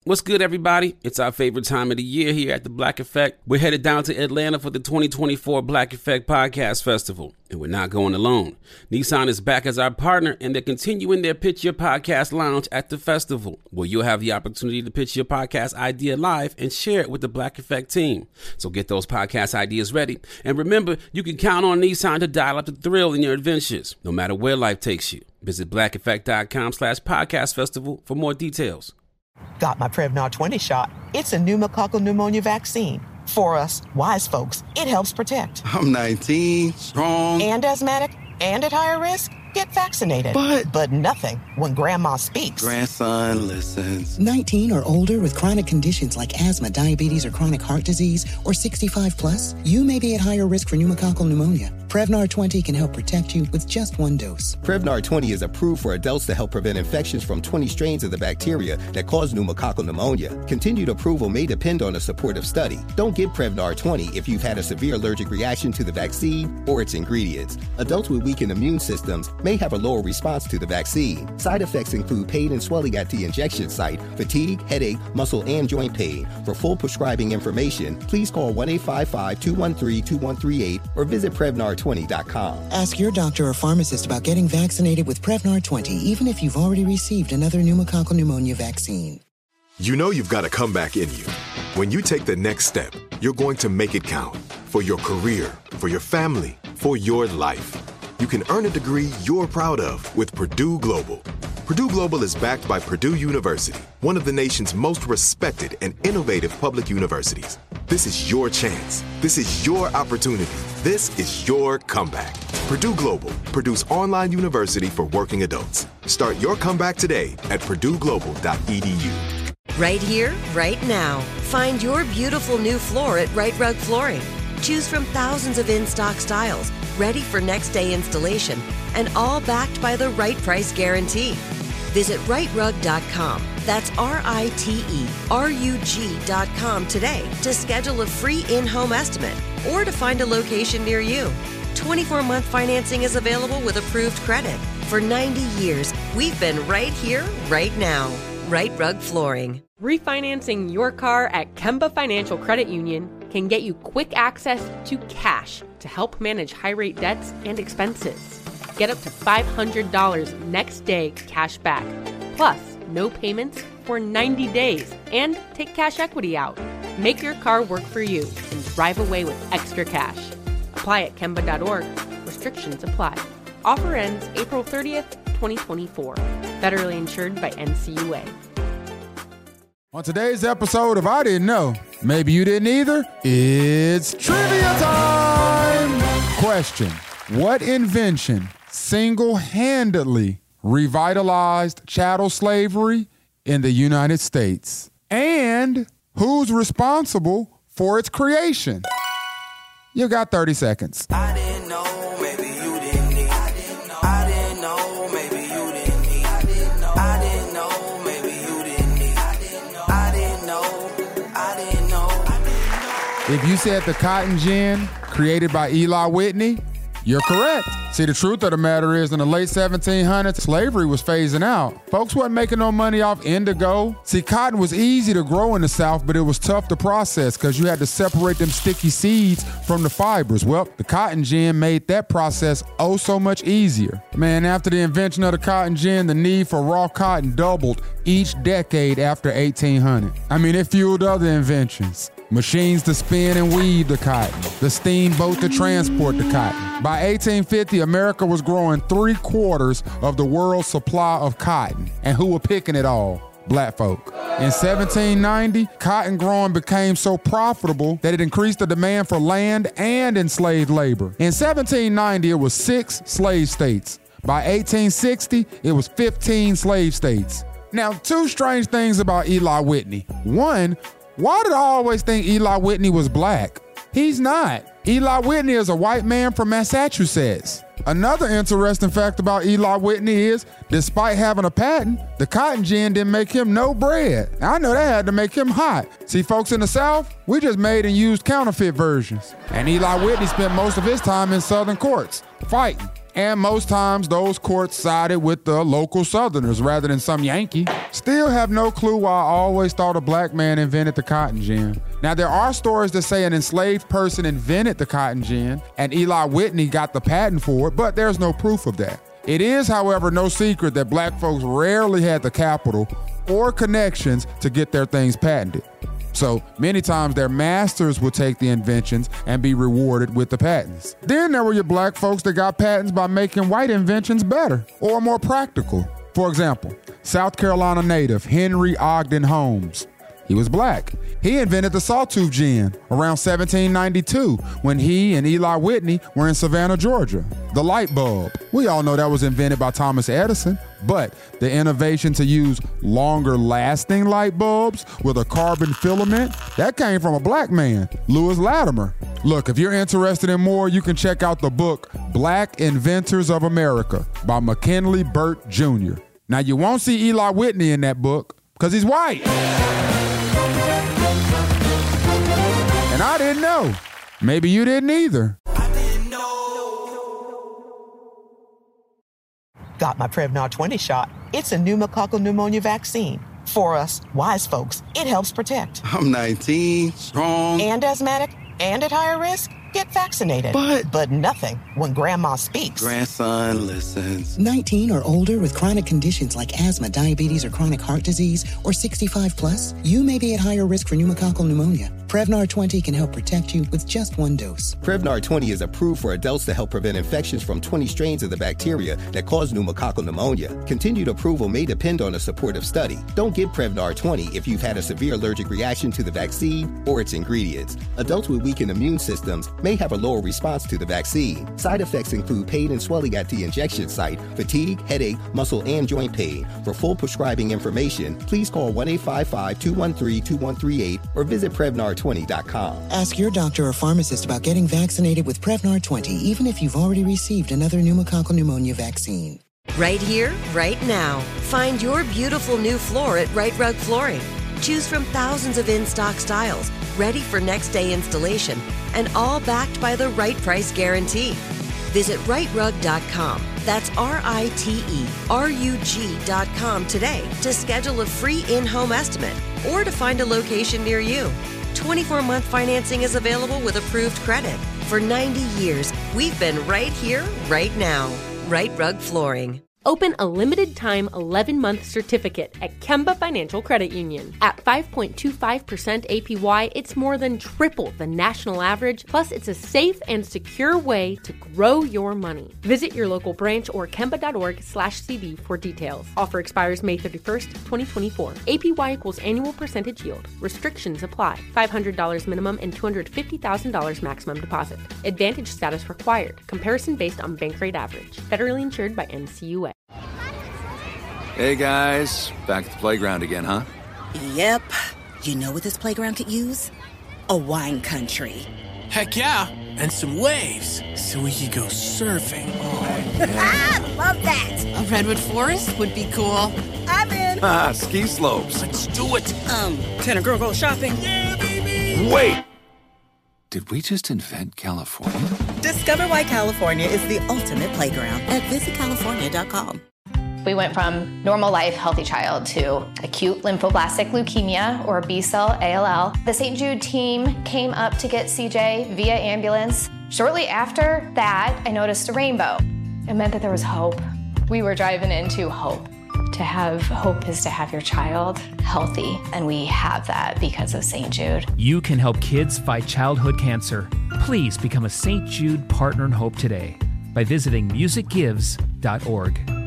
What's good, everybody? It's our favorite time of the year here at the Black Effect. We're headed down to Atlanta for the 2024 Black Effect Podcast Festival, and we're not going alone. Nissan is back as our partner, and they're continuing their Pitch Your Podcast Lounge at the festival, where you'll have the opportunity to pitch your podcast idea live and share it with the Black Effect team. So get those podcast ideas ready, and remember, you can count on Nissan to dial up the thrill in your adventures, no matter where life takes you. Visit blackeffect.com/podcast festival for more details. Got my Prevnar 20 shot. It's a pneumococcal pneumonia vaccine. For us, wise folks, it helps protect. I'm 19, strong. And asthmatic, and at higher risk. Get vaccinated. But nothing when grandma speaks. Grandson listens. 19 or older with chronic conditions like asthma, diabetes, or chronic heart disease, or 65 plus, you may be at higher risk for pneumococcal pneumonia. Prevnar 20 can help protect you with just one dose. Prevnar 20 is approved for adults to help prevent infections from 20 strains of the bacteria that cause pneumococcal pneumonia. Continued approval may depend on a supportive study. Don't get Prevnar 20 if you've had a severe allergic reaction to the vaccine or its ingredients. Adults with weakened immune systems may have a lower response to the vaccine. Side effects include pain and swelling at the injection site, fatigue, headache, muscle, and joint pain. For full prescribing information, please call 1-855-213-2138 or visit Prevnar20.com. Ask your doctor or pharmacist about getting vaccinated with Prevnar 20, even if you've already received another pneumococcal pneumonia vaccine. You know you've got a comeback in you. When you take the next step, you're going to make it count. For your career, for your family, for your life. You can earn a degree you're proud of with Purdue Global. Purdue Global is backed by Purdue University, one of the nation's most respected and innovative public universities. This is your chance. This is your opportunity. This is your comeback. Purdue Global, Purdue's online university for working adults. Start your comeback today at purdueglobal.edu. Right here, right now. Find your beautiful new floor at Right Rug Flooring. Choose from thousands of in-stock styles, ready for next day installation, and all backed by the right price guarantee. Visit rightrug.com. That's RITERUG.com today to schedule a free in-home estimate or to find a location near you. 24-month financing is available with approved credit. For 90 years, we've been right here, right now. Right Rug Flooring. Refinancing your car at Kemba Financial Credit Union can get you quick access to cash to help manage high-rate debts and expenses. Get up to $500 next day cash back, plus no payments for 90 days, and take cash equity out. Make your car work for you and drive away with extra cash. Apply at Kemba.org. Restrictions apply. Offer ends April 30th, 2024. Federally insured by NCUA. On today's episode of I Didn't Know, maybe you didn't either, it's trivia time! Question: what invention single-handedly revitalized chattel slavery in the United States? And who's responsible for its creation? You got 30 seconds. I didn't know, maybe you didn't need. I didn't know, I didn't know, maybe you didn't need. I didn't know, I didn't know, maybe you didn't need. I didn't know, I didn't know, I didn't know, I didn't know. If you said the cotton gin created by Eli Whitney, you're correct. See, the truth of the matter is, in the late 1700s, slavery was phasing out. Folks wasn't making no money off indigo. See, cotton was easy to grow in the South, but it was tough to process because you had to separate them sticky seeds from the fibers. Well, the cotton gin made that process oh so much easier. Man, after the invention of the cotton gin, the need for raw cotton doubled each decade after 1800. I mean, it fueled other inventions. Machines to spin and weave the cotton, the steamboat to transport the cotton. By 1850, America was growing 3/4 of the world's supply of cotton. And who were picking it all? Black folk. In 1790, cotton growing became so profitable that it increased the demand for land and enslaved labor. In 1790, it was 6 slave states. By 1860, it was 15 slave states. Now, 2 strange things about Eli Whitney. One, why did I always think Eli Whitney was black? He's not. Eli Whitney is a white man from Massachusetts. Another interesting fact about Eli Whitney is, despite having a patent, the cotton gin didn't make him no bread. I know that had to make him hot. See, folks in the South, we just made and used counterfeit versions. And Eli Whitney spent most of his time in Southern courts, fighting And most times those courts sided with the local Southerners rather than some Yankee. Still have no clue why I always thought a black man invented the cotton gin. Now, there are stories that say an enslaved person invented the cotton gin and Eli Whitney got the patent for it, but there's no proof of that. It is, however, no secret that black folks rarely had the capital or connections to get their things patented. So many times their masters would take the inventions and be rewarded with the patents. Then there were your black folks that got patents by making white inventions better or more practical. For example, South Carolina native Henry Ogden Holmes. He was black. He invented the sawtooth gin around 1792 when he and Eli Whitney were in Savannah, Georgia. The light bulb. We all know that was invented by Thomas Edison, but the innovation to use longer-lasting light bulbs with a carbon filament, that came from a black man, Lewis Latimer. Look, if you're interested in more, you can check out the book Black Inventors of America by McKinley Burt Jr. Now, you won't see Eli Whitney in that book because he's white. And I didn't know. Maybe you didn't either. Got my Prevnar 20 shot. It's a pneumococcal pneumonia vaccine. For us, wise folks, it helps protect. I'm 19, strong. And asthmatic, and at higher risk? Get vaccinated. But nothing when grandma speaks. Grandson listens. 19 or older with chronic conditions like asthma, diabetes, or chronic heart disease, or 65 plus, you may be at higher risk for pneumococcal pneumonia. Prevnar 20 can help protect you with just one dose. Prevnar 20 is approved for adults to help prevent infections from 20 strains of the bacteria that cause pneumococcal pneumonia. Continued approval may depend on a supportive study. Don't get Prevnar 20 if you've had a severe allergic reaction to the vaccine or its ingredients. Adults with weakened immune systems may have a lower response to the vaccine. Side effects include pain and swelling at the injection site, fatigue, headache, muscle, and joint pain. For full prescribing information, please call 1-855-213-2138 or visit Prevnar20.com. Ask your doctor or pharmacist about getting vaccinated with Prevnar 20, even if you've already received another pneumococcal pneumonia vaccine. Right here, right now. Find your beautiful new floor at Right Rug Flooring. Choose from thousands of in-stock styles, ready for next day installation, and all backed by the right price guarantee. Visit rightrug.com. That's RITERUG.com today to schedule a free in-home estimate or to find a location near you. 24-month financing is available with approved credit. For 90 years, we've been right here, right now. Right Rug Flooring. Open a limited-time 11-month certificate at Kemba Financial Credit Union. At 5.25% APY, it's more than triple the national average, plus it's a safe and secure way to grow your money. Visit your local branch or kemba.org/CD for details. Offer expires May 31st, 2024. APY equals annual percentage yield. Restrictions apply. $500 minimum and $250,000 maximum deposit. Advantage status required. Comparison based on bank rate average. Federally insured by NCUA. Hey guys, back at the playground again, huh? Yep. You know what this playground could use? A wine country. Heck yeah, and some waves, so we could go surfing. Oh, yeah. Love that. A redwood forest would be cool. I'm in. Ski slopes. Let's do it. Can a girl go shopping? Yeah, baby. Wait. Did we just invent California? Discover why California is the ultimate playground at visitcalifornia.com. We went from normal life, healthy child to acute lymphoblastic leukemia or B-cell ALL. The St. Jude team came up to get CJ via ambulance. Shortly after that, I noticed a rainbow. It meant that there was hope. We were driving into hope. To have hope is to have your child healthy, and we have that because of St. Jude. You can help kids fight childhood cancer. Please become a St. Jude Partner in Hope today by visiting musicgives.org.